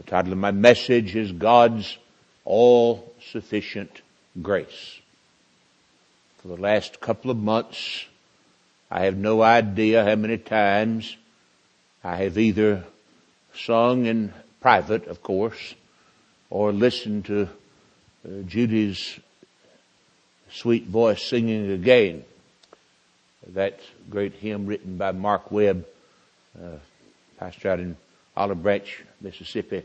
The title of my message is God's All-Sufficient Grace. For the last couple of months, I have no idea how many times I have either sung in private, of course, or listened to Judy's sweet voice singing again. That great hymn written by Mark Webb, pastor out in Olive Branch, Mississippi,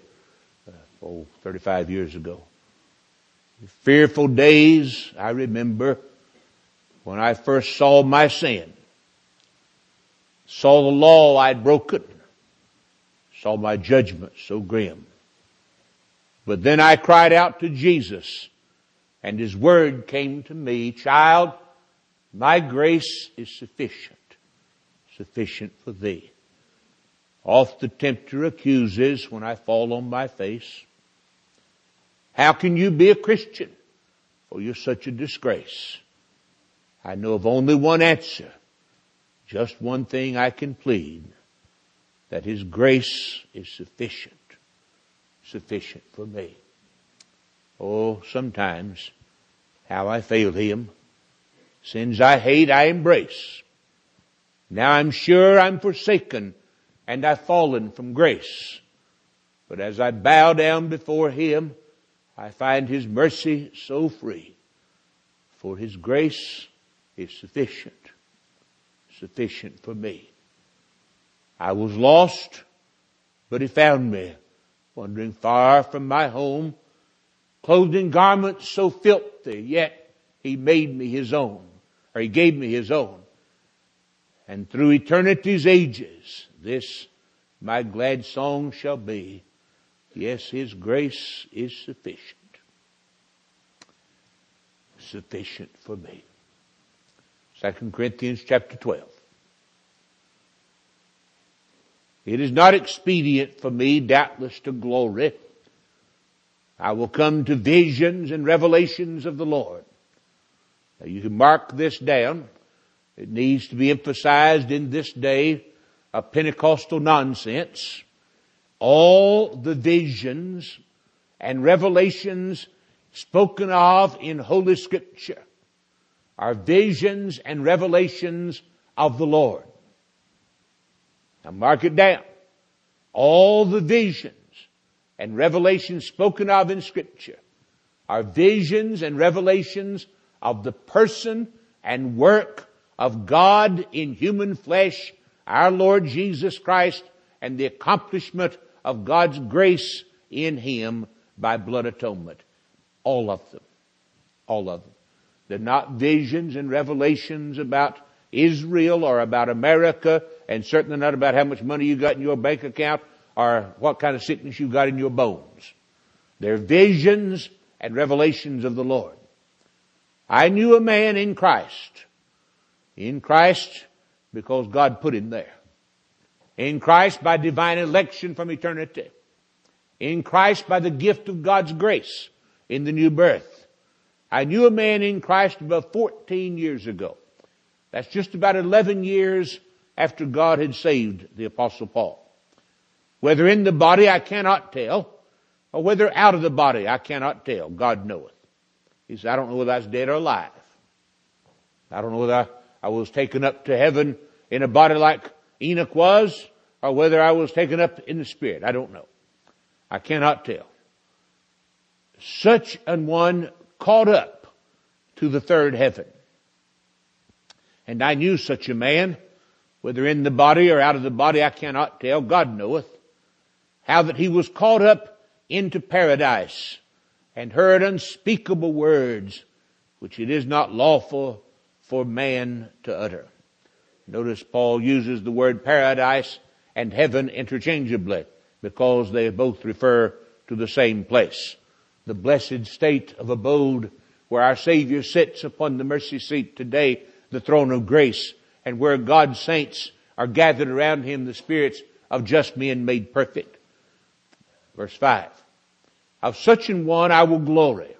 35 years ago. Fearful days, I remember, when I first saw my sin, saw the law I'd broken, saw my judgment so grim. But then I cried out to Jesus, and His word came to me, "Child, my grace is sufficient for thee." Oft the tempter accuses when I fall on my face. How can you be a Christian? For you're such a disgrace. I know of only one answer, just one thing I can plead, that His grace is sufficient for me. Oh, sometimes how I failed Him. Sins I hate, I embrace. Now I'm sure I'm forsaken and I've fallen from grace. But as I bow down before Him, I find His mercy so free. For His grace is sufficient for me. I was lost, but He found me, wandering far from my home, clothed in garments so filthy, yet He made me His own, or He gave me His own. And through eternity's ages, this my glad song shall be. Yes, His grace is sufficient for me. 2 Corinthians chapter 12. It is not expedient for me, doubtless, to glory. I will come to visions and revelations of the Lord. Now you can mark this down. It needs to be emphasized in this day of Pentecostal nonsense. All the visions and revelations spoken of in Holy Scripture are visions and revelations of the Lord. Now mark it down. All the visions and revelations spoken of in Scripture are visions and revelations of the person and work of God in human flesh, our Lord Jesus Christ, and the accomplishment of God's grace in Him by blood atonement. All of them. All of them. They're not visions and revelations about Israel or about America, and certainly not about how much money you got in your bank account or what kind of sickness you got in your bones. They're visions and revelations of the Lord. I knew a man in Christ. In Christ because God put him there. In Christ by divine election from eternity. In Christ by the gift of God's grace in the new birth. I knew a man in Christ about 14 years ago. That's just about 11 years after God had saved the Apostle Paul. Whether in the body I cannot tell, or whether out of the body I cannot tell. God knoweth. He said, I don't know whether I was dead or alive. I don't know whether I was taken up to heaven in a body like Enoch was, or whether I was taken up in the Spirit. I don't know. I cannot tell. Such an one caught up to the third heaven. And I knew such a man, whether in the body or out of the body, I cannot tell. God knoweth. How that he was caught up into paradise and heard unspeakable words, which it is not lawful for man to utter. Notice Paul uses the word paradise and heaven interchangeably because they both refer to the same place. The blessed state of abode where our Savior sits upon the mercy seat today, the throne of grace, and where God's saints are gathered around Him, the spirits of just men made perfect. Verse 5. Of such an one I will glory.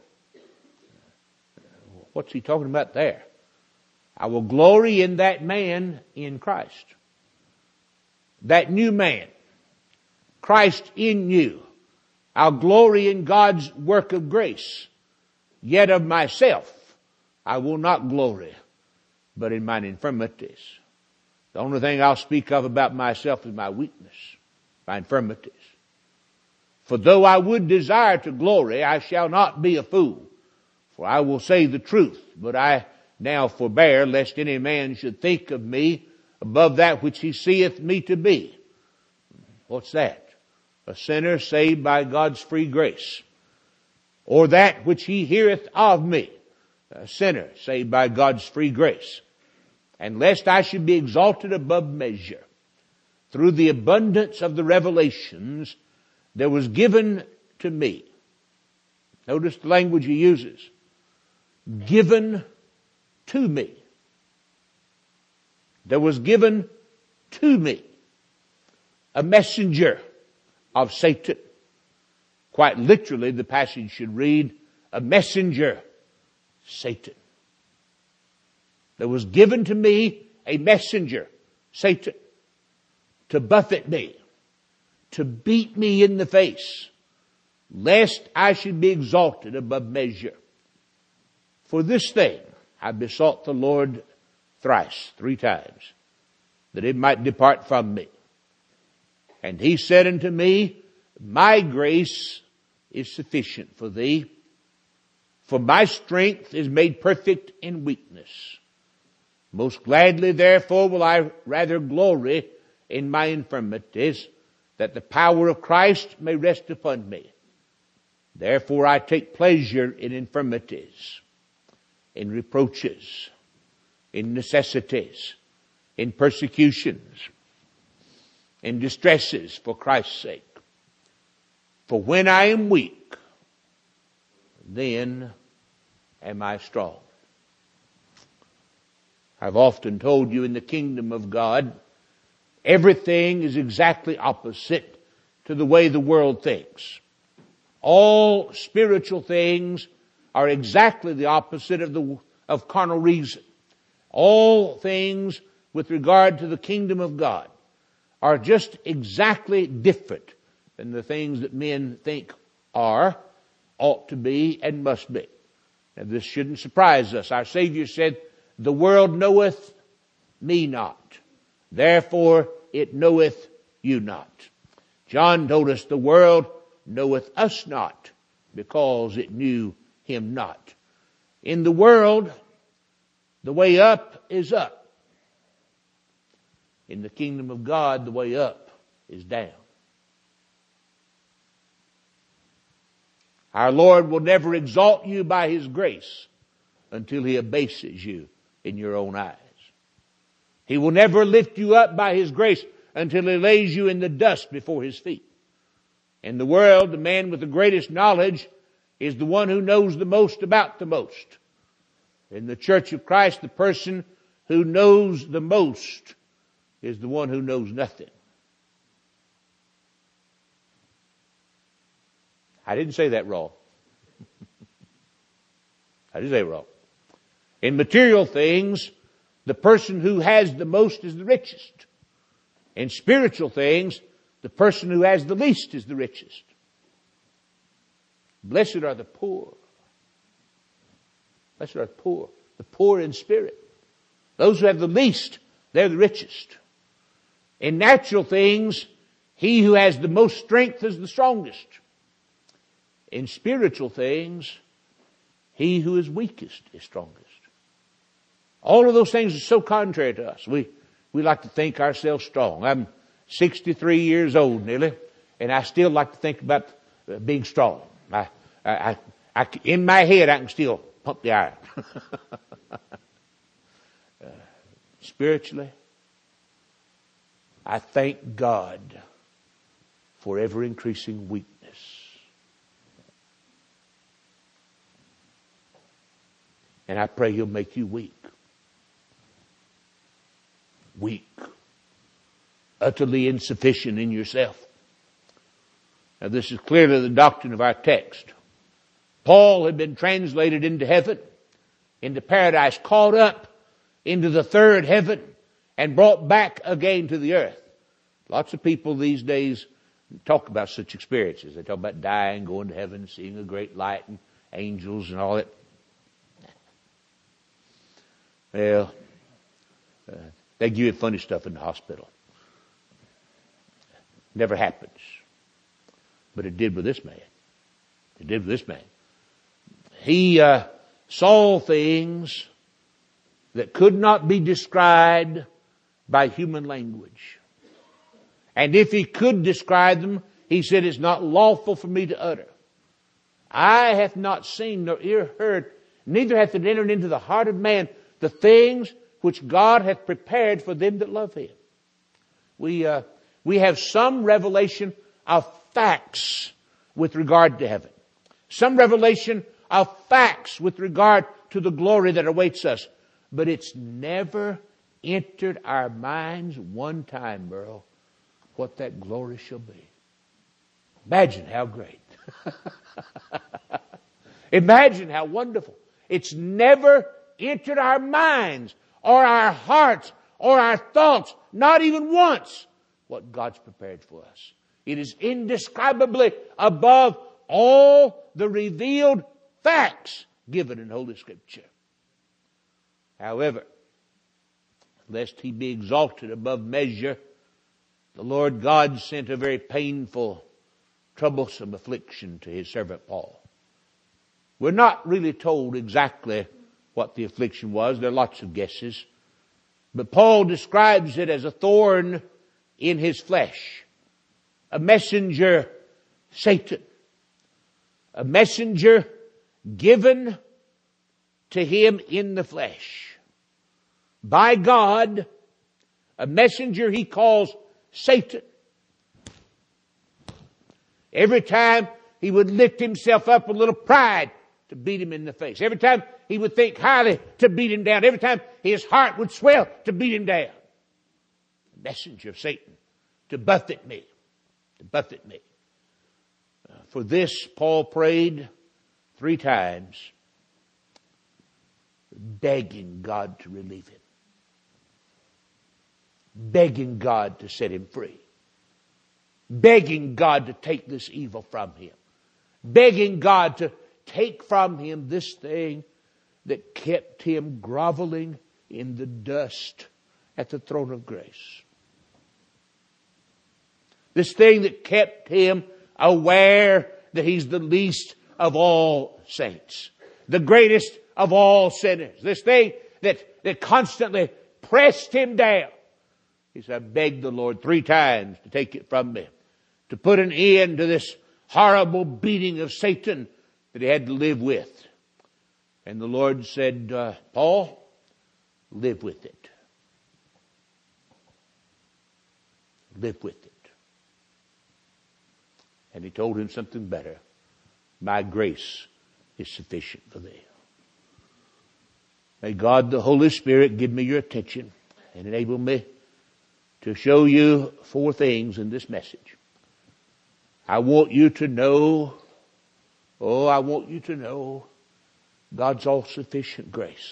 What's he talking about there? I will glory in that man in Christ. That new man. Christ in you. I'll glory in God's work of grace. Yet of myself I will not glory, but in mine infirmities. The only thing I'll speak of about myself is my weakness, my infirmities. For though I would desire to glory, I shall not be a fool. For I will say the truth, but I now forbear, lest any man should think of me above that which he seeth me to be. What's that? A sinner saved by God's free grace. Or that which he heareth of me. A sinner saved by God's free grace. And lest I should be exalted above measure, through the abundance of the revelations, there was given to me. Notice the language he uses. Given to me. There was given to me a messenger of Satan. Quite literally, the passage should read, a messenger, Satan. There was given to me a messenger, Satan, to buffet me, to beat me in the face, lest I should be exalted above measure. For this thing I besought the Lord thrice, 3 times, that it might depart from me. And he said unto me, my grace is sufficient for thee, for my strength is made perfect in weakness. Most gladly, therefore, will I rather glory in my infirmities, that the power of Christ may rest upon me. Therefore I take pleasure in infirmities, in reproaches, in necessities, in persecutions, in distresses for Christ's sake. For when I am weak, then am I strong. I've often told you in the kingdom of God, everything is exactly opposite to the way the world thinks. All spiritual things are exactly the opposite of carnal reason. All things with regard to the kingdom of God are just exactly different than the things that men think are, ought to be, and must be. Now, this shouldn't surprise us. Our Savior said, the world knoweth me not. Therefore it knoweth you not. John told us the world knoweth us not, because it knew him not. In the world, the way up is up. In the kingdom of God, the way up is down. Our Lord will never exalt you by His grace until He abases you in your own eyes. He will never lift you up by His grace until He lays you in the dust before His feet. In the world, the man with the greatest knowledge is the one who knows the most about the most. In the Church of Christ, the person who knows the most is the one who knows nothing. I didn't say that wrong. I didn't say it wrong. In material things, the person who has the most is the richest. In spiritual things, the person who has the least is the richest. Blessed are the poor. Blessed are the poor in spirit. Those who have the least, they're the richest. In natural things, he who has the most strength is the strongest. In spiritual things, he who is weakest is strongest. All of those things are so contrary to us. We like to think ourselves strong. I'm 63 years old nearly, and I still like to think about being strong. In my head, I can still pump the iron. Spiritually, I thank God for ever increasing weakness. And I pray He'll make you weak. Weak. Utterly insufficient in yourself. Now this is clearly the doctrine of our text. Paul had been translated into heaven, into paradise, caught up into the third heaven, and brought back again to the earth. Lots of people these days talk about such experiences. They talk about dying, going to heaven, seeing a great light and angels and all that. Well, they give you funny stuff in the hospital. Never happens. But it did with this man. It did with this man. He saw things that could not be described by human language. And if he could describe them, he said, it's not lawful for me to utter. Eye hath not seen nor ear heard, neither hath it entered into the heart of man the things which God hath prepared for them that love him. We have some revelation of facts with regard to heaven. Some revelation of facts with regard to the glory that awaits us. But it's never entered our minds one time, Merle, what that glory shall be. Imagine how great. Imagine how wonderful. It's never entered our minds or our hearts or our thoughts, not even once, what God's prepared for us. It is indescribably above all the revealed facts given in Holy Scripture. However, lest he be exalted above measure, the Lord God sent a very painful, troublesome affliction to his servant Paul. We're not really told exactly what the affliction was. There are lots of guesses. But Paul describes it as a thorn in his flesh. A messenger, Satan. A messenger given to him in the flesh. By God, a messenger he calls Satan. Every time he would lift himself up with a little pride to beat him in the face. Every time he would think highly to beat him down. Every time his heart would swell to beat him down. A messenger of Satan to buffet me. To buffet me. For this, Paul prayed 3 times, begging God to relieve him. Begging God to set him free. Begging God to take this evil from him. Begging God to take from him this thing that kept him groveling in the dust at the throne of grace. This thing that kept him aware that he's the least of all saints. The greatest of all sinners. This thing that constantly pressed him down. He said, I begged the Lord 3 times to take it from me. To put an end to this horrible beating of Satan that he had to live with. And the Lord said, Paul, live with it. Live with it. And he told him something better. My grace is sufficient for thee. May God the Holy Spirit give me your attention and enable me to show you 4 things in this message. I want you to know, God's all-sufficient grace.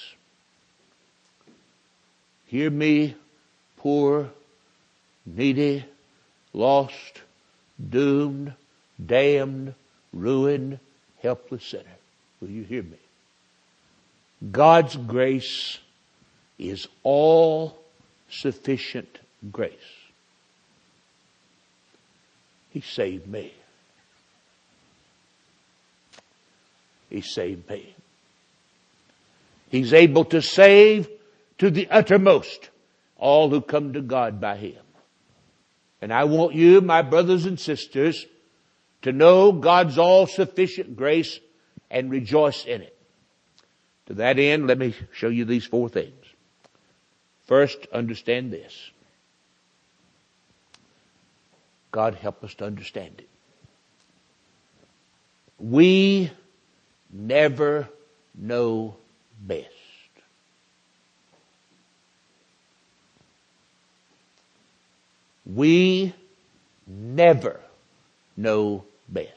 Hear me, poor, needy, lost, doomed, damned, ruined, helpless sinner. Will you hear me? God's grace is all-sufficient grace. He saved me. He saved me. He's able to save to the uttermost all who come to God by Him. And I want you, my brothers and sisters, to know God's all-sufficient grace and rejoice in it. To that end, let me show you these 4 things. First, understand this. God help us to understand it. We never know best. We never know best.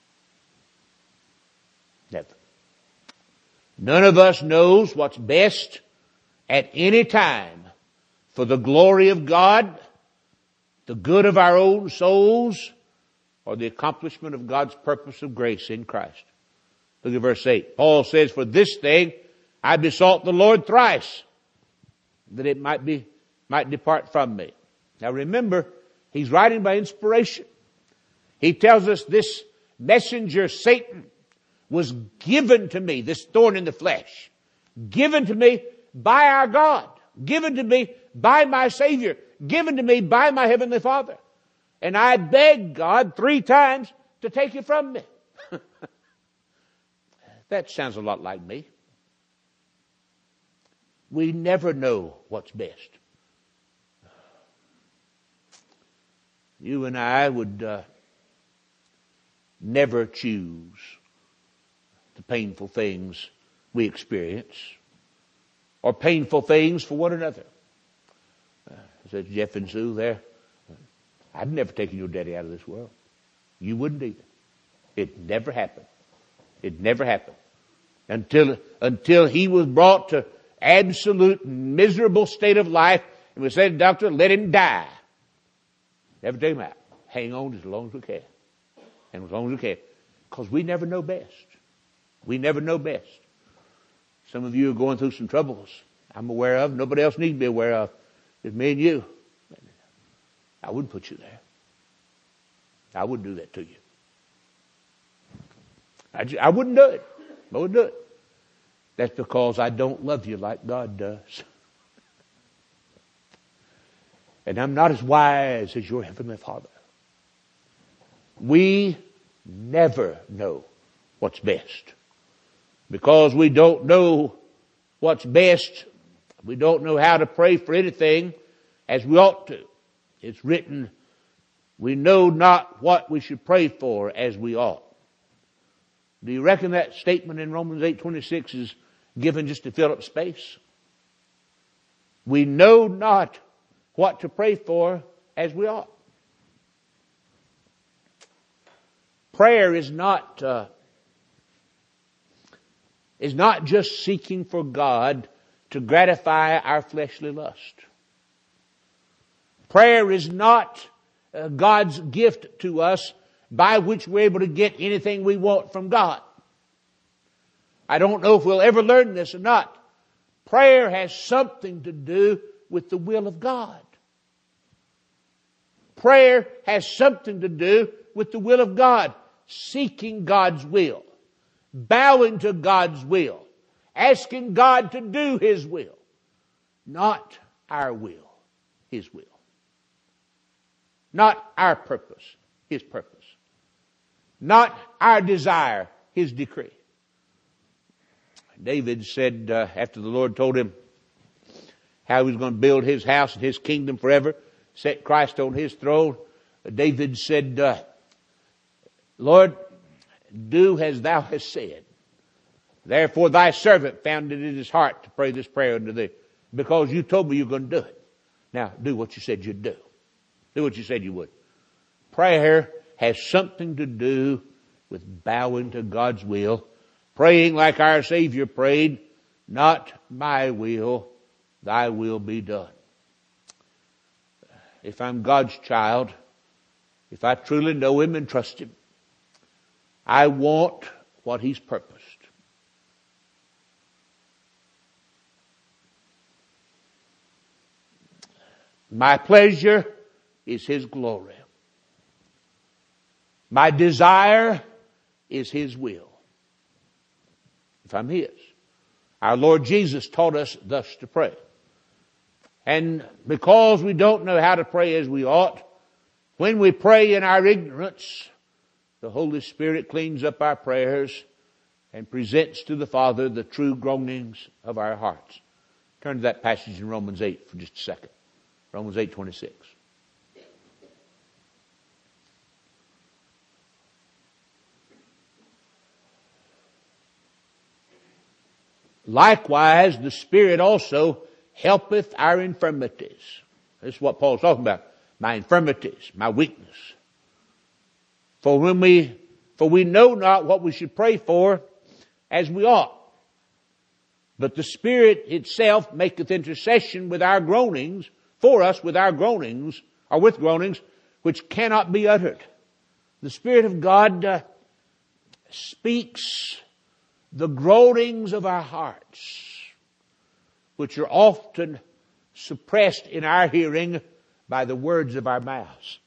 Never. None of us knows what's best at any time for the glory of God, the good of our own souls, or the accomplishment of God's purpose of grace in Christ. Look at verse 8. Paul says, for this thing I besought the Lord thrice, that it might depart from me. Now remember, he's writing by inspiration. He tells us this messenger, Satan, was given to me, this thorn in the flesh, given to me by our God, given to me by my Savior, given to me by my Heavenly Father. And I begged God 3 times to take it from me. That sounds a lot like me. We never know what's best. You and I would never choose the painful things we experience or painful things for one another. Says Jeff and Sue there. I'd never taken your daddy out of this world. You wouldn't either. It never happened. It never happened. Until he was brought to absolute miserable state of life and we said, doctor, let him die. Never take him out. Hang on as long as we can. And as long as we can. Because we never know best. We never know best. Some of you are going through some troubles I'm aware of. Nobody else needs to be aware of. It's me and you. I wouldn't put you there. I wouldn't do that to you. I wouldn't do it. I wouldn't do it. That's because I don't love you like God does. And I'm not as wise as your Heavenly Father. We never know what's best. Because we don't know what's best, we don't know how to pray for anything as we ought to. It's written, we know not what we should pray for as we ought. Do you reckon that statement in Romans 8:26 is given just to fill up space? We know not what to pray for as we ought. Prayer is not just seeking for God to gratify our fleshly lust. Prayer is not God's gift to us by which we're able to get anything we want from God. I don't know if we'll ever learn this or not. Prayer has something to do with the will of God. Prayer has something to do with the will of God. Seeking God's will. Bowing to God's will. Asking God to do His will. Not our will. His will. Not our purpose. His purpose. Not our desire. His decree. David said, after the Lord told him how he was going to build his house and his kingdom forever, set Christ on his throne, David said, Lord, do as thou hast said. Therefore thy servant found it in his heart to pray this prayer unto thee, because you told me you're going to do it. Now do what you said you'd do. Do what you said you would. Prayer has something to do with bowing to God's will, praying like our Savior prayed, not my will, thy will be done. If I'm God's child, if I truly know Him and trust Him, I want what He's purposed. My pleasure is His glory. My desire is His will. If I'm His. Our Lord Jesus taught us thus to pray. And because we don't know how to pray as we ought, when we pray in our ignorance, the Holy Spirit cleans up our prayers and presents to the Father the true groanings of our hearts. Turn to that passage in Romans 8 for just a second. Romans 8:26. Likewise, the Spirit also helpeth our infirmities. This is what Paul's talking about. My infirmities, my weakness. For we know not what we should pray for as we ought. But the Spirit itself maketh intercession with our groanings, for us with our groanings, or with groanings, which cannot be uttered. The Spirit of God speaks the groanings of our hearts, which are often suppressed in our hearing by the words of our mouths.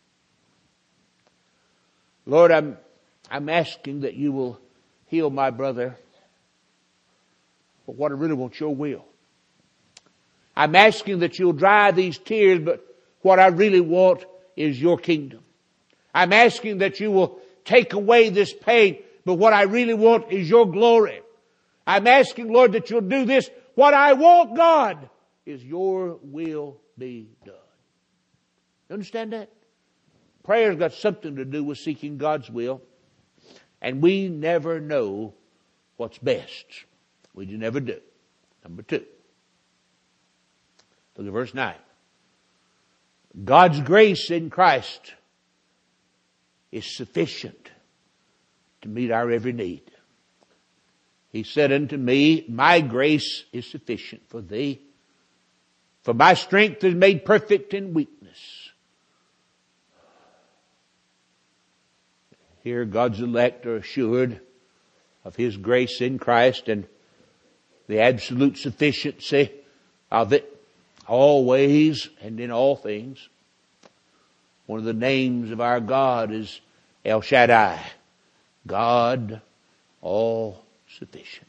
Lord, I'm asking that you will heal my brother, but what I really want your will. I'm asking that you'll dry these tears, but what I really want is your kingdom. I'm asking that you will take away this pain, but what I really want is your glory. I'm asking, Lord, that you'll do this. What I want, God, is your will be done. You understand that? Prayer's got something to do with seeking God's will. And we never know what's best. We never do. Number 2. Look at verse 9. God's grace in Christ is sufficient to meet our every need. He said unto me, my grace is sufficient for thee, for my strength is made perfect in weakness. Here God's elect are assured of His grace in Christ and the absolute sufficiency of it always and in all things. One of the names of our God is El Shaddai, God all sufficient.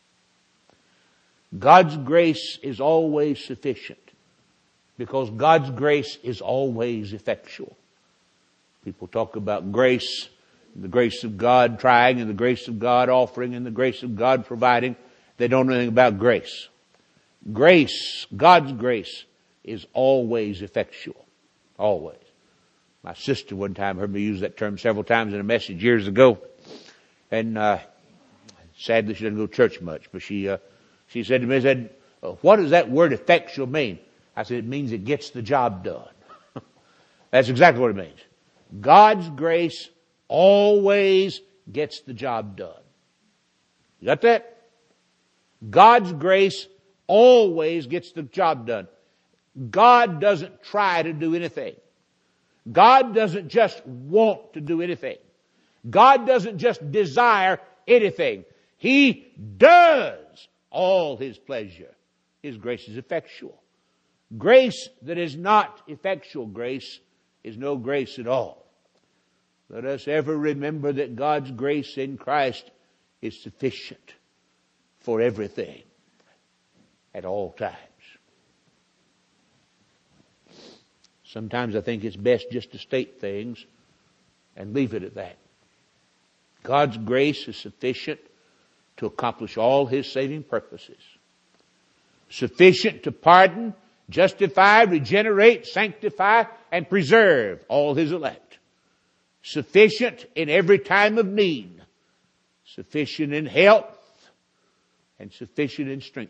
God's grace is always sufficient because God's grace is always effectual. People talk about grace, the grace of God trying, and the grace of God offering, and the grace of God providing. They don't know anything about grace. Grace, God's grace, is always effectual. Always. My sister one time heard me use that term several times in a message years ago. And sadly she doesn't go to church much. But she said to me, what does that word effectual mean? I said, it means it gets the job done. That's exactly what it means. God's grace always gets the job done. You got that? God's grace always gets the job done. God doesn't try to do anything. God doesn't just want to do anything. God doesn't just desire anything. He does all His pleasure. His grace is effectual. Grace that is not effectual grace is no grace at all. Let us ever remember that God's grace in Christ is sufficient for everything at all times. Sometimes I think it's best just to state things and leave it at that. God's grace is sufficient to accomplish all His saving purposes. Sufficient to pardon, justify, regenerate, sanctify, and preserve all His elect. Sufficient in every time of need. Sufficient in health and sufficient in strength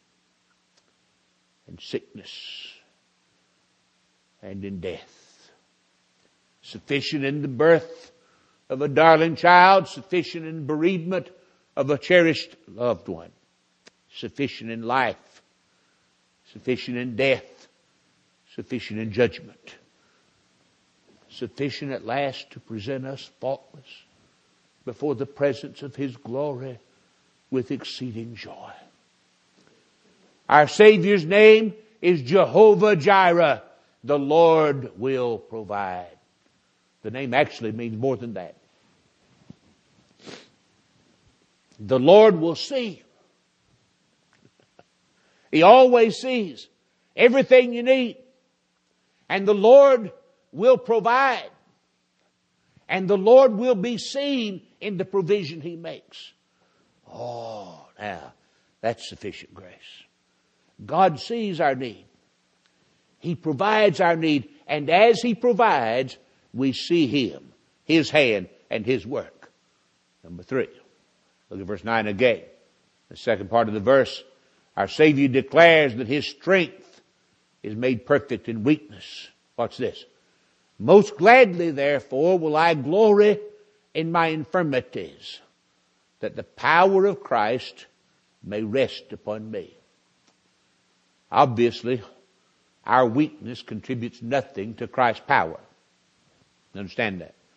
and sickness and in death. Sufficient in the birth of a darling child, sufficient in bereavement of a cherished loved one, sufficient in life, sufficient in death, sufficient in judgment, sufficient at last to present us faultless before the presence of His glory with exceeding joy. Our Savior's name is Jehovah Jireh. The Lord will provide. The name actually means more than that. The Lord will see. He always sees everything you need. And the Lord will provide. And the Lord will be seen in the provision He makes. Oh, now, that's sufficient grace. God sees our need. He provides our need. And as He provides, we see Him, His hand, and His work. Number 3. Look at verse 9 again. The second part of the verse. Our Savior declares that His strength is made perfect in weakness. Watch this. Most gladly, therefore, will I glory in my infirmities, that the power of Christ may rest upon me. Obviously, our weakness contributes nothing to Christ's power. Understand that.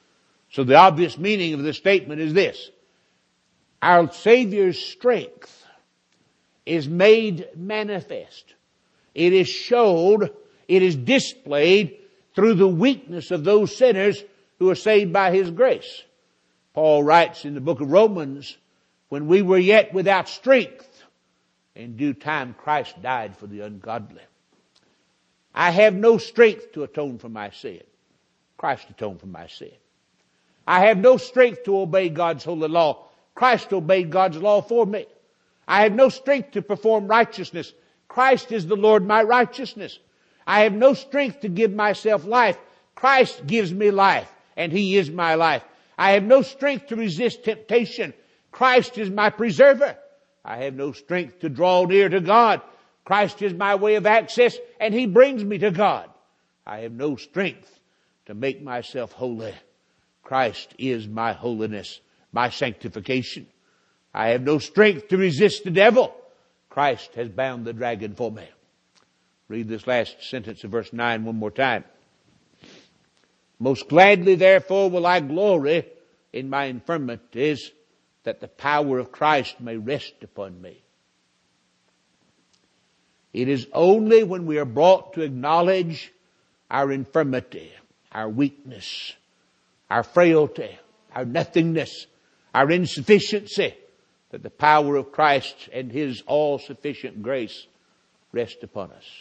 So the obvious meaning of this statement is this: our Savior's strength is made manifest. It is showed, it is displayed through the weakness of those sinners who are saved by His grace. Paul writes in the book of Romans, when we were yet without strength, in due time Christ died for the ungodly. I have no strength to atone for my sin. Christ atoned for my sin. I have no strength to obey God's holy law. Christ obeyed God's law for me. I have no strength to perform righteousness. Christ is the Lord my righteousness. I have no strength to give myself life. Christ gives me life, and He is my life. I have no strength to resist temptation. Christ is my preserver. I have no strength to draw near to God. Christ is my way of access, and He brings me to God. I have no strength to make myself holy. Christ is my holiness, my sanctification. I have no strength to resist the devil. Christ has bound the dragon for me. Read this last sentence of verse 9 one more time. Most gladly, therefore, will I glory in my infirmities, that the power of Christ may rest upon me. It is only when we are brought to acknowledge our infirmity, our weakness, our frailty, our nothingness, our insufficiency, that the power of Christ and His all-sufficient grace rest upon us.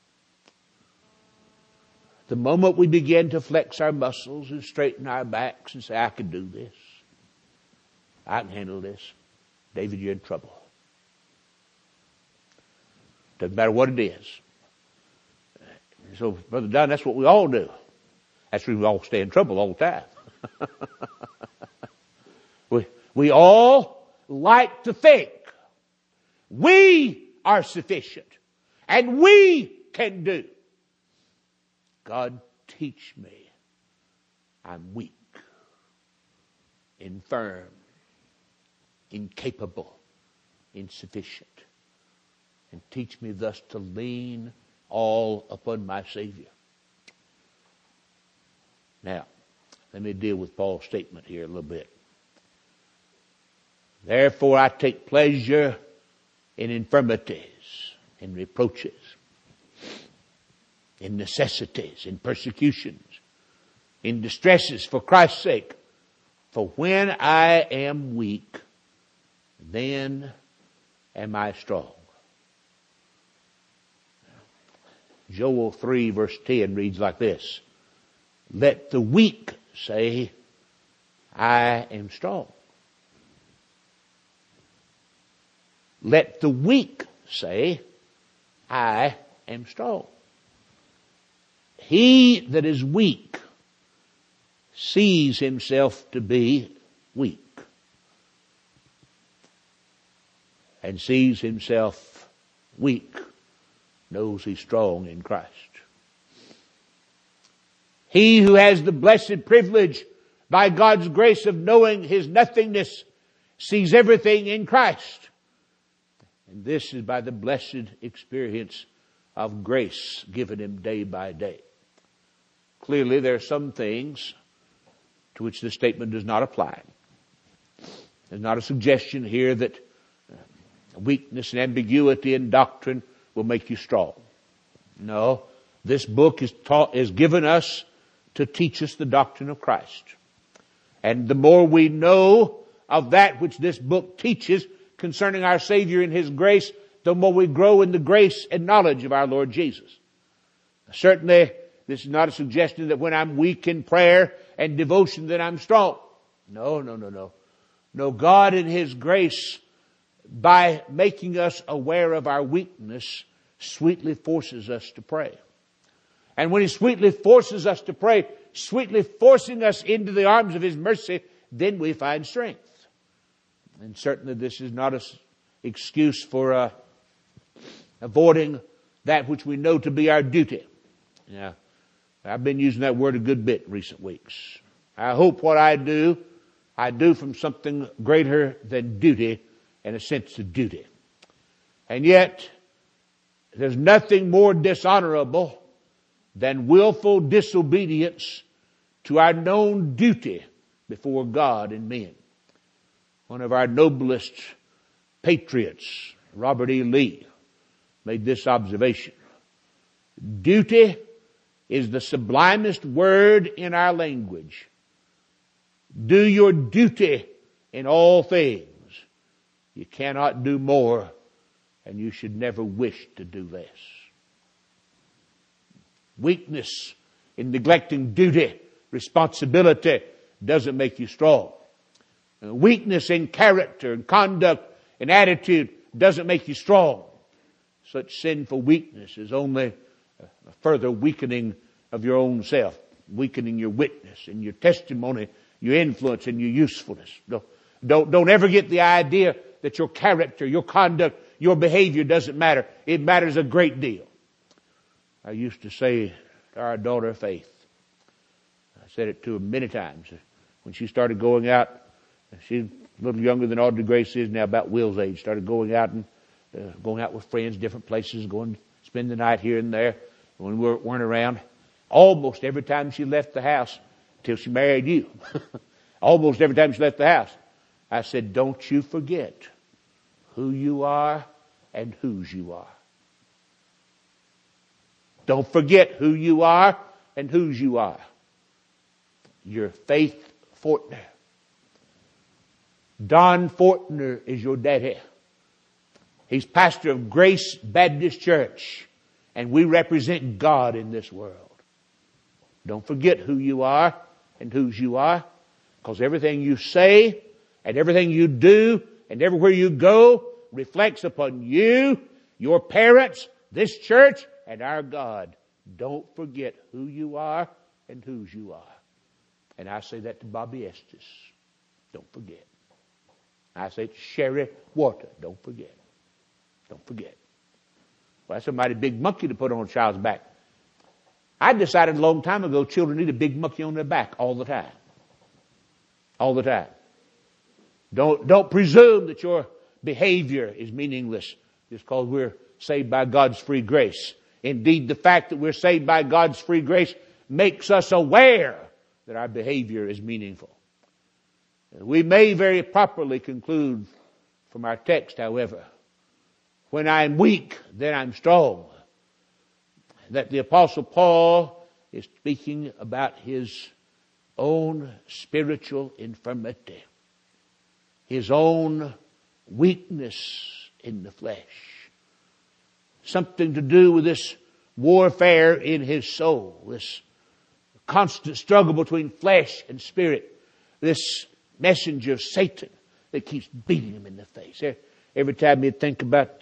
The moment we begin to flex our muscles and straighten our backs and say, I can do this, I can handle this, David, you're in trouble. Doesn't matter what it is. So, Brother Don, that's what we all do. That's why we all stay in trouble all the time. we all like to think we are sufficient and we can do. God, teach me. I'm weak, infirm, incapable, insufficient. And teach me thus to lean all upon my Savior. Now, let me deal with Paul's statement here a little bit. Therefore I take pleasure in infirmities, in reproaches, in necessities, in persecutions, in distresses for Christ's sake. For when I am weak, then am I strong. Joel 3 verse 10 reads like this: let the weak say, I am strong. Let the weak say, I am strong. He that is weak sees himself to be weak, and sees himself weak, knows he's strong in Christ. He who has the blessed privilege by God's grace of knowing his nothingness sees everything in Christ. And this is by the blessed experience of grace given him day by day. Clearly, there are some things to which this statement does not apply. There's not a suggestion here that weakness and ambiguity in doctrine will make you strong. No, this book is given us to teach us the doctrine of Christ. And the more we know of that which this book teaches concerning our Savior and His grace, the more we grow in the grace and knowledge of our Lord Jesus. Certainly, this is not a suggestion that when I'm weak in prayer and devotion that I'm strong. No. No, God in His grace, by making us aware of our weakness, sweetly forces us to pray. And when He sweetly forces us to pray, sweetly forcing us into the arms of His mercy, then we find strength. And certainly this is not an excuse for avoiding that which we know to be our duty. Now, I've been using that word a good bit in recent weeks. I hope what I do from something greater than duty and a sense of duty. And yet, there's nothing more dishonorable than willful disobedience to our known duty before God and men. One of our noblest patriots, Robert E. Lee, made this observation. Duty is the sublimest word in our language. Do your duty in all things. You cannot do more, and you should never wish to do less. Weakness in neglecting duty, responsibility, doesn't make you strong. Weakness in character and conduct and attitude doesn't make you strong. Such sinful weakness is only a further weakening of your own self, weakening your witness and your testimony, your influence and your usefulness. Don't ever get the idea that your character, your conduct, your behavior doesn't matter. It matters a great deal. I used to say to our daughter Faith, I said it to her many times, when she started going out, she's a little younger than Audrey Grace is now, about Will's age, started going out and going out with friends, different places, going to spend the night here and there when we weren't around. Almost every time she left the house, till she married you, almost every time she left the house, I said, don't you forget who you are and whose you are. Don't forget who you are and whose you are. You're Faith Fortner. Don Fortner is your daddy. He's pastor of Grace Baptist Church, and we represent God in this world. Don't forget who you are and whose you are, because everything you say and everything you do and everywhere you go reflects upon you, your parents, this church, and our God. Don't forget who you are and whose you are. And I say that to Bobby Estes. Don't forget. I say to Sherry Water. Don't forget. Don't forget. Well, that's a mighty big monkey to put on a child's back. I decided a long time ago children need a big monkey on their back all the time. All the time. Don't presume that your behavior is meaningless just because we're saved by God's free grace. Indeed, the fact that we're saved by God's free grace makes us aware that our behavior is meaningful. We may very properly conclude from our text, however, when I'm weak, then I'm strong, that the Apostle Paul is speaking about his own spiritual infirmity, his own weakness in the flesh. Something to do with this warfare in his soul, this constant struggle between flesh and spirit, this messenger of Satan that keeps beating him in the face. Every time you think about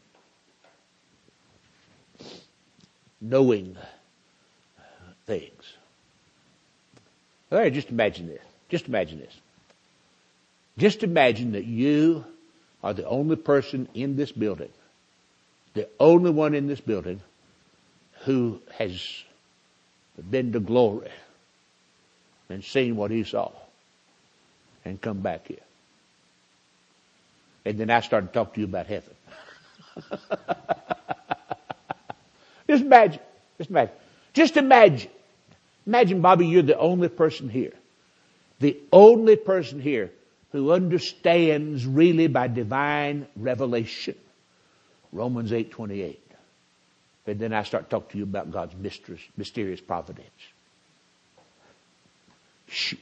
knowing things. All right, just imagine this. Just imagine this. Just imagine that you are the only person in this building, the only one in this building who has been to glory and seen what he saw and come back here. And then I started to talk to you about heaven. Just imagine. Just imagine. Just imagine. Imagine, Bobby, you're the only person here. The only person here who understands really by divine revelation Romans 8:28. And then I start talking to you about God's mysterious providence. Shoot.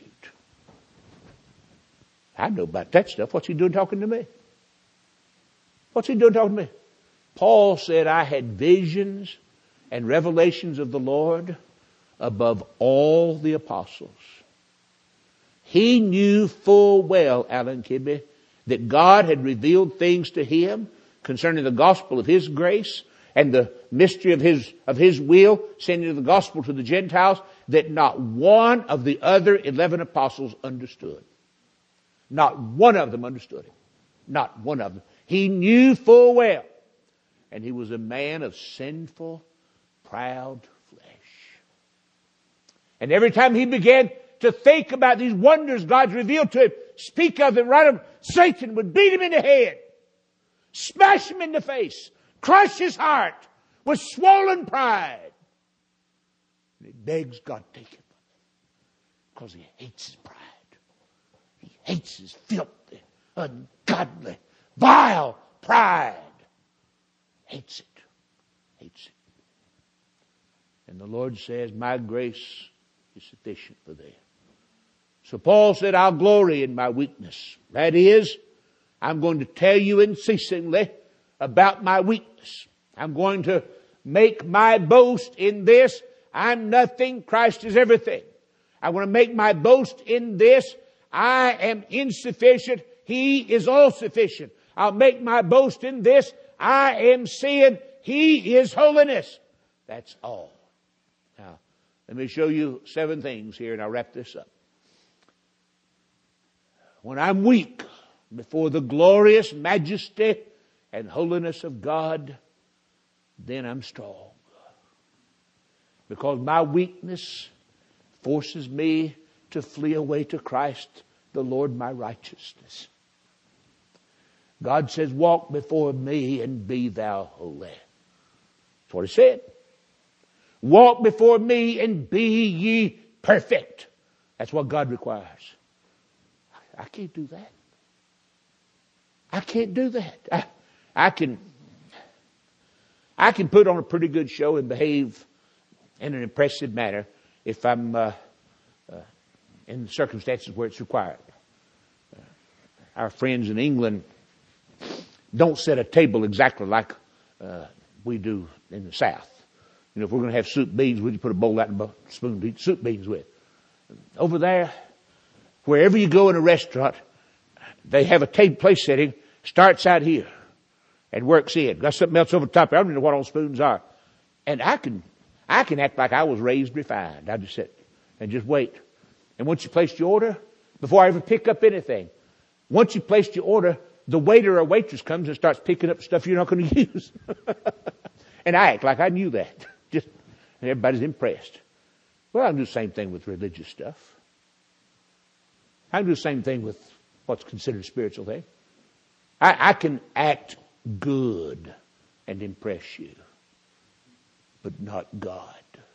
I know about that stuff. What's he doing talking to me? What's he doing talking to me? Paul said, I had visions and revelations of the Lord above all the apostles. He knew full well, Alan Kibbe, that God had revealed things to him concerning the gospel of his grace and the mystery of his will, sending the gospel to the Gentiles, that not one of the other 11 apostles understood. Not one of them understood him. Not one of them. He knew full well. And he was a man of sinful, proud flesh. And every time he began to think about these wonders God's revealed to him, speak of them, write them, Satan would beat him in the head, smash him in the face, crush his heart with swollen pride. And he begs God to take it from him because he hates his pride. Hates his filthy, ungodly, vile pride. Hates it. Hates it. And the Lord says, my grace is sufficient for thee. So Paul said, I'll glory in my weakness. That is, I'm going to tell you unceasingly about my weakness. I'm going to make my boast in this. I'm nothing. Christ is everything. I want to make my boast in this. I am insufficient. He is all sufficient. I'll make my boast in this. I am sin. He is holiness. That's all. Now, let me show you 7 things here and I'll wrap this up. When I'm weak before the glorious majesty and holiness of God, then I'm strong. Because my weakness forces me to flee away to Christ, the Lord my righteousness. God says, walk before me and be thou holy. That's what he said. Walk before me and be ye perfect. That's what God requires. I can't do that. I can't do that. I can put on a pretty good show and behave in an impressive manner if I'm in circumstances where it's required. Our friends in England don't set a table exactly like we do in the South. You know, if we're going to have soup beans, we just put a bowl out and a spoon to eat soup beans with. Over there, wherever you go in a restaurant, they have a table place setting, starts out here and works in. Got something else over the top. I don't even know what all spoons are. And I can act like I was raised refined. I just sit and just wait. And once you place your order, before I ever pick up anything, once you placed your order, the waiter or waitress comes and starts picking up stuff you're not going to use. And I act like I knew that. Just, and everybody's impressed. Well, I can do the same thing with religious stuff. I can do the same thing with what's considered a spiritual thing. I can act good and impress you, but not God.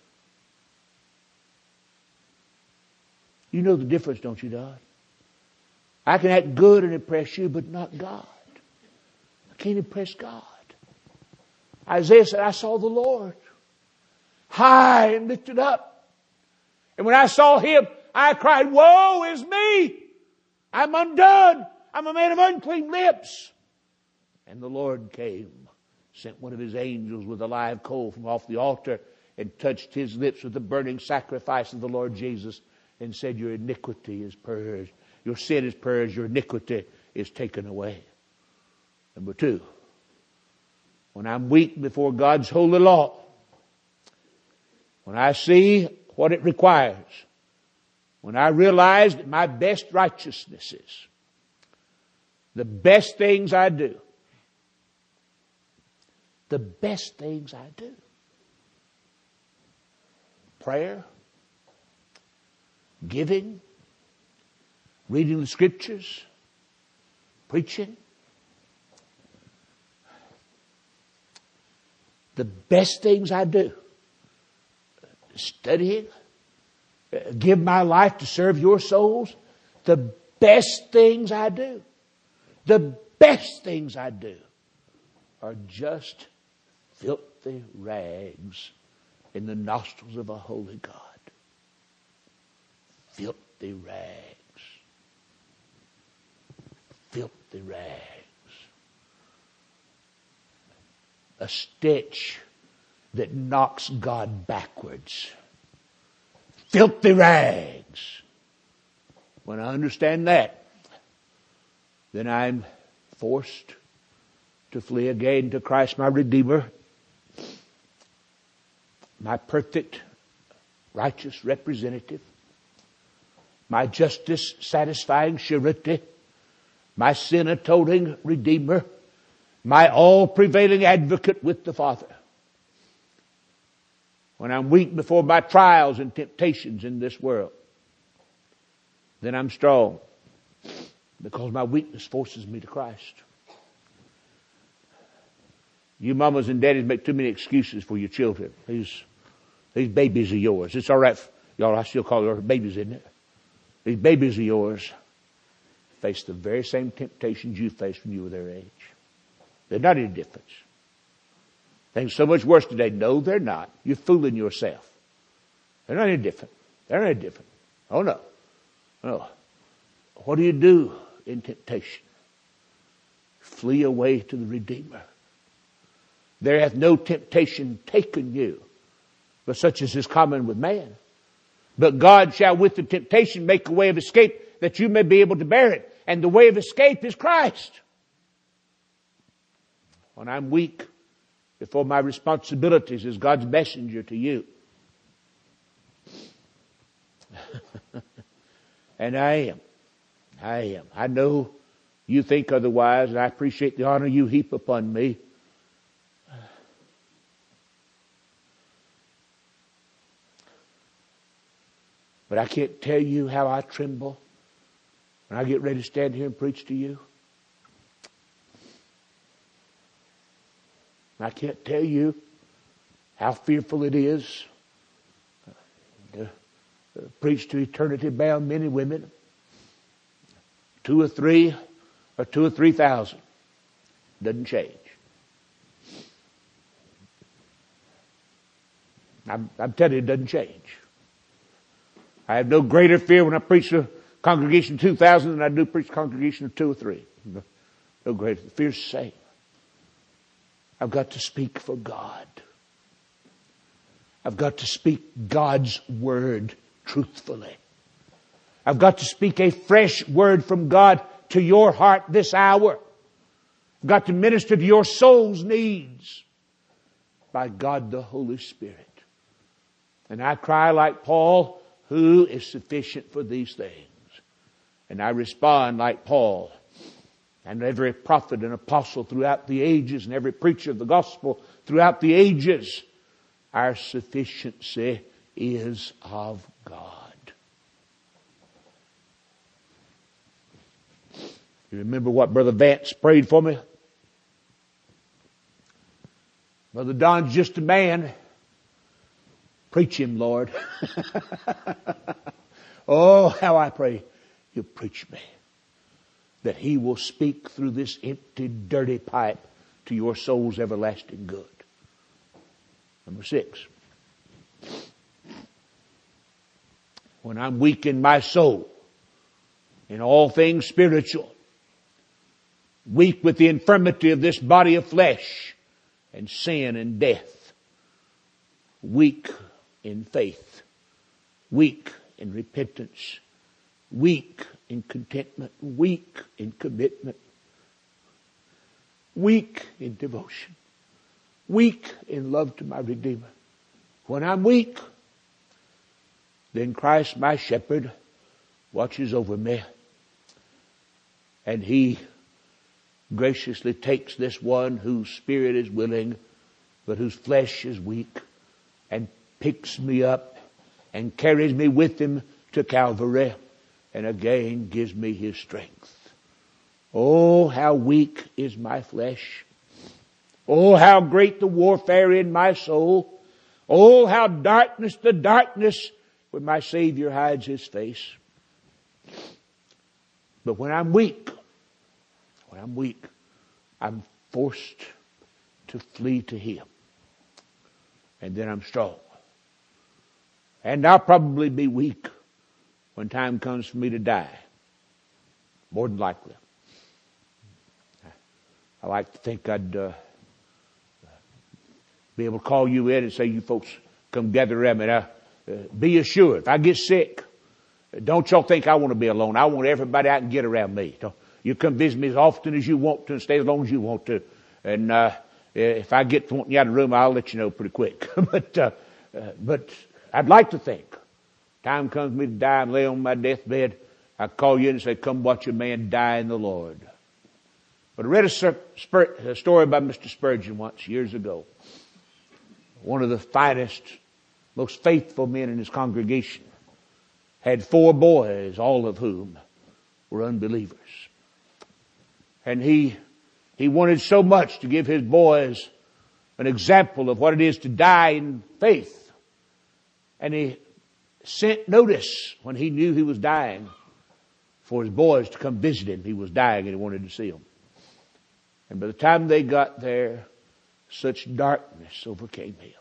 You know the difference, don't you, Don? I can act good and impress you, but not God. I can't impress God. Isaiah said, I saw the Lord high and lifted up. And when I saw him, I cried, woe is me! I'm undone. I'm a man of unclean lips. And the Lord came, sent one of his angels with a live coal from off the altar and touched his lips with the burning sacrifice of the Lord Jesus and said, your iniquity is purged. Your sin is purged. Your iniquity is taken away. Number 2, when I'm weak before God's holy law, when I see what it requires, when I realize that my best righteousness is, the best things I do, the best things I do, prayer, giving, reading the scriptures, preaching, the best things I do, studying, give my life to serve your souls, the best things I do, the best things I do are just filthy rags in the nostrils of a holy God. Filthy rags. Filthy rags. A stench that knocks God backwards. Filthy rags. When I understand that, then I'm forced to flee again to Christ my Redeemer, my perfect, righteous representative, my justice satisfying surety, my sin atoning Redeemer, my all prevailing advocate with the Father. When I'm weak before my trials and temptations in this world, then I'm strong because my weakness forces me to Christ. You mamas and daddies make too many excuses for your children. These babies are yours. It's all right, y'all. I still call her babies, isn't it? These babies are yours. face the very same temptations you faced when you were their age. There's not any difference. Things so much worse today. No, they're not. You're fooling yourself. They're not any different. They're not any different. Oh no. No. What do you do in temptation? Flee away to the Redeemer. There hath no temptation taken you, but such as is common with man. But God shall with the temptation make a way of escape, that you may be able to bear it. And the way of escape is Christ. When I'm weak before my responsibilities as God's messenger to you, and I am. I know you think otherwise, and I appreciate the honor you heap upon me. But I can't tell you how I tremble when I get ready to stand here and preach to you. I can't tell you how fearful it is to preach to eternity bound men and women. 2 or 3 or 2 or 3,000. Doesn't change. I'm telling you, it doesn't change. I have no greater fear when I preach to a congregation of 2,000 than I do preach to a congregation of 2 or 3. No greater. The fear's the same. I've got to speak for God. I've got to speak God's word truthfully. I've got to speak a fresh word from God to your heart this hour. I've got to minister to your soul's needs by God the Holy Spirit. And I cry like Paul, who is sufficient for these things? And I respond like Paul and every prophet and apostle throughout the ages and every preacher of the gospel throughout the ages. Our sufficiency is of God. You remember what Brother Vance prayed for me? Brother Don's just a man. Preach him, Lord. Oh, how I pray you preach me. That he will speak through this empty, dirty pipe to your soul's everlasting good. Number 6. When I'm weak in my soul, in all things spiritual, weak with the infirmity of this body of flesh and sin and death, weak in faith, weak in repentance, weak in contentment, weak in commitment, weak in devotion, weak in love to my Redeemer. When I'm weak, then Christ my shepherd watches over me, and he graciously takes this one whose spirit is willing but whose flesh is weak and picks me up and carries me with him to Calvary and again gives me his strength. Oh, how weak is my flesh. Oh, how great the warfare in my soul. Oh, how darkness the darkness where my Savior hides his face. But when I'm weak, I'm forced to flee to him. And then I'm strong. And I'll probably be weak when time comes for me to die. More than likely. I like to think I'd be able to call you in and say, you folks come gather around me. Now, be assured, if I get sick, don't y'all think I want to be alone. I want everybody I can get around me. You come visit me as often as you want to and stay as long as you want to. And if I get to wanting you out of the room, I'll let you know pretty quick. But I'd like to think, time comes for me to die and lay on my deathbed, I call you in and say, come watch a man die in the Lord. But I read a story by Mr. Spurgeon once, years ago. One of the finest, most faithful men in his congregation had 4 boys, all of whom were unbelievers. And he wanted so much to give his boys an example of what it is to die in faith. And he sent notice when he knew he was dying for his boys to come visit him. He was dying and he wanted to see them. And by the time they got there, such darkness overcame him.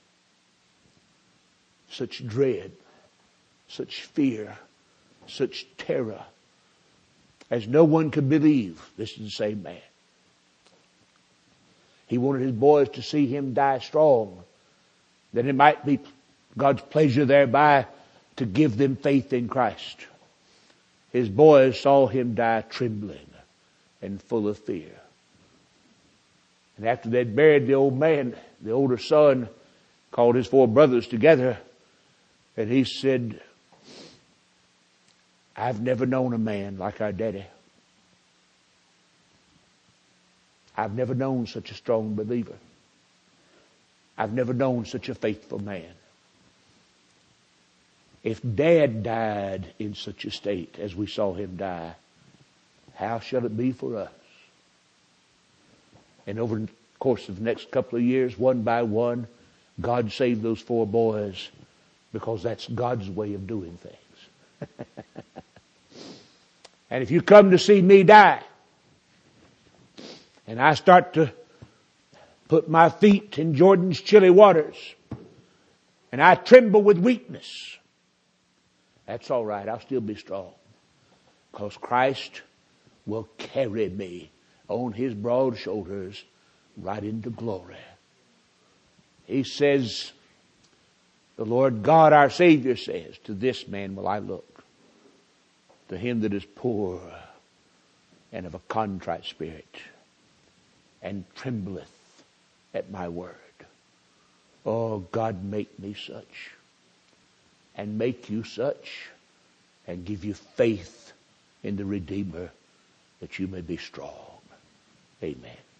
Such dread, such fear, such terror, as no one could believe this is the same man. He wanted his boys to see him die strong, that it might be God's pleasure thereby to give them faith in Christ. His boys saw him die trembling and full of fear. And after they'd buried the old man, the older son called his 4 brothers together, and he said, I've never known a man like our daddy. I've never known such a strong believer. I've never known such a faithful man. If Dad died in such a state as we saw him die, how shall it be for us? And over the course of the next couple of years, one by one, God saved those 4 boys, because that's God's way of doing things. And if you come to see me die, and I start to put my feet in Jordan's chilly waters, and I tremble with weakness, that's all right. I'll still be strong, because Christ will carry me on his broad shoulders right into glory. He says, the Lord God our Savior says, to this man will I look, to him that is poor and of a contrite spirit, and trembleth at my word. Oh, God, make me such, and make you such, and give you faith in the Redeemer, that you may be strong. Amen.